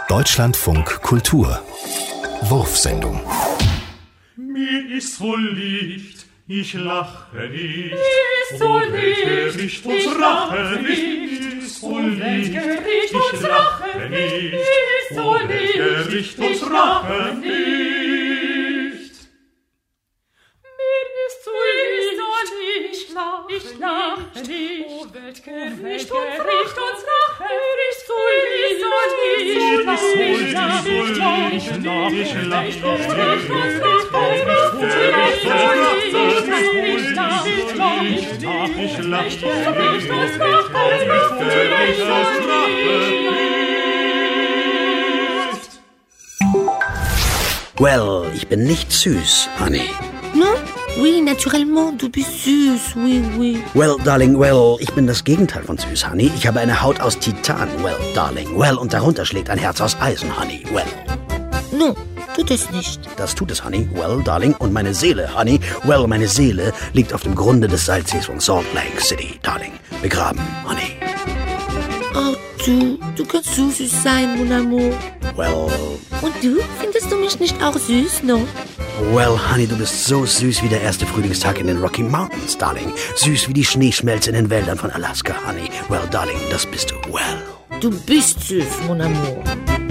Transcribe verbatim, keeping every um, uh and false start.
Deutschlandfunk Kultur Wurfsendung. Mir ist so Licht, ich lache nicht. Mir ist so Licht, Gericht ich und lache Rache nicht. Mir ist so Und wenn Licht, Gericht und ich Rache lache nicht. nicht. Mir ist so Und wenn Licht, Gericht ich und lache Rache nicht. nicht. Mir ist so Licht, ich lache, ich lache nicht. O Weltgericht und Gericht und Rache, mir ist so Licht, ich lache, ich lache, ich lache, ich lache, ich lache, ich Well, ich bin nicht süß, Honey. Non? Oui, naturellement, du bist süß, oui, oui. Well, Darling, well, ich bin das Gegenteil von süß, Honey. Ich habe eine Haut aus Titan, well, Darling. Well, und darunter schlägt ein Herz aus Eisen, Honey, well. Non, tut es nicht. Das tut es, Honey, well, Darling. Und meine Seele, Honey, well, meine Seele liegt auf dem Grunde des Salzsees von Salt Lake City, Darling. Begraben, Honey. Oh, du, du kannst so süß sein, mon amour. Well, Und du, findest du mich nicht auch süß, no? well, Honey, du bist so süß wie der erste Frühlingstag in den Rocky Mountains, Darling. Süß wie die Schneeschmelze in den Wäldern von Alaska, Honey. Well, Darling, das bist du, well. Du bist süß, mon amour.